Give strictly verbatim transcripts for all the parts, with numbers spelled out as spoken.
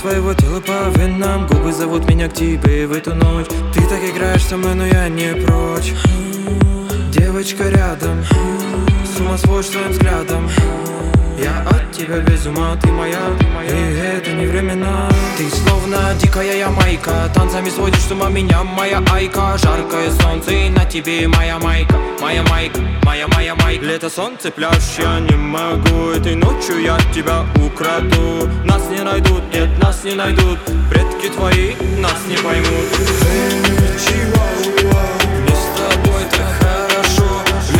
твоего тела по венам, губы зовут меня к тебе в эту ночь. Ты так играешь со мной, но я не прочь. Девочка рядом, с ума сводишь своим взглядом. Я от тебя без ума, ты моя, и это не времена. Ты словно дикая ямайка, танцами сводишь с ума меня, моя айка. Жаркое солнце, и на тебе моя майка, моя майка, моя, моя майка. Лето, солнце, пляж, я не могу. Этой ночью я тебя украду. Нас не найдут, нет, нас не найдут. Предки твои нас не поймут. Мне с тобой так хорошо.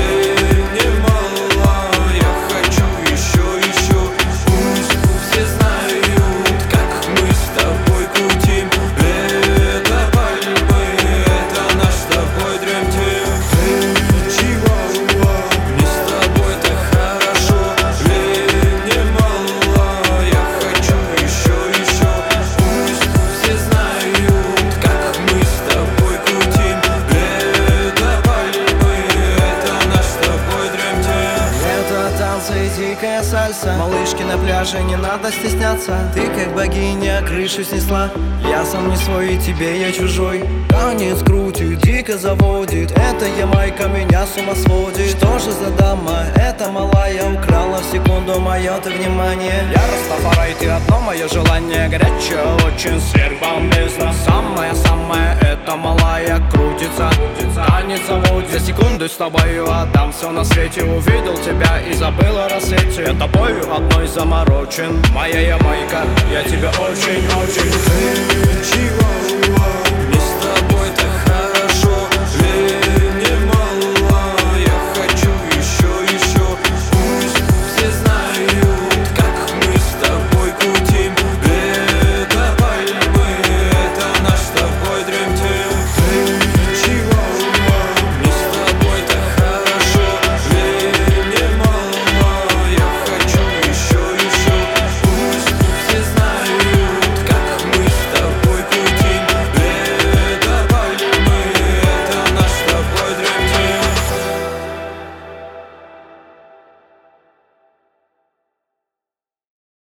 Дикая сальса, малышки на пляже, не надо стесняться. Ты как богиня, крышу снесла. Я сам не свой, и тебе я чужой. Танец крутит, дико заводит. Это Ямайка меня с ума сводит. Что же за дама, это малая, украла в секунду мое ты внимание. Я Растафарай, ты одно мое желание. Горячая, очень сверхбомбезно. Самая-самая, это малая, крутится, танец заводит. За секунду с тобою отдам все на свете. Увидел тебя и забыл о рассвете. Я тобою одной заморочен. Моя Ямайка, я тебя очень-очень.